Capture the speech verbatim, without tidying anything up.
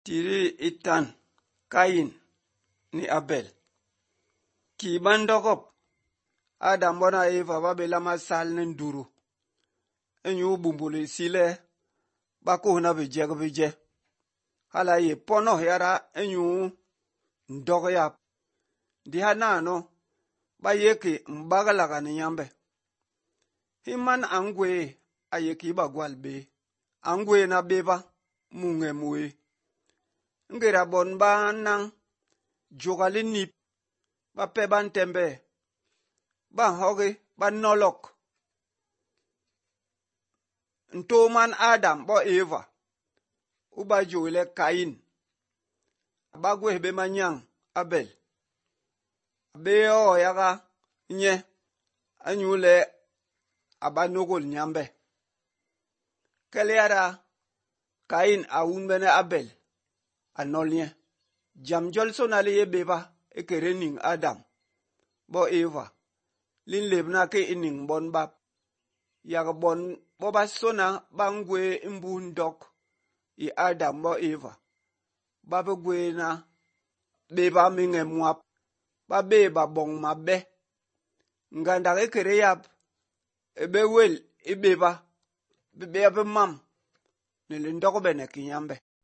Tiri itan Kain ni Abel. Ki bandokop Adam bona Eva babela masal nenduru. Enyu bumbuli sile bako na beje beje. Hala ye pono yara enyu ndog yap. Di hanano ba yeke mbagalaga ni nyambe. Himan angwe ayeki bagwal be. Angwe na beba munge mwe. Ngera bon ba nang jogali nip ba pe ban tembe ba hoge ba nolok ntoman Adam bo Eva uba joile Kain ba gwe be manyang Abel be o yaga nye anyule abanogol nyambe keleara Kain aunbene Abel anolye jam jolso na le beba ekerening Adam bo Eva lin lebna ke ining bon bab yaga bon bo basona bangwe imbun dok i Adam bo Eva babe gwe na beba minge mwap ba beba bong mabe nganda ekere yap ebe wel ibeba bebe abe mam ne lindoko bene kinyambe.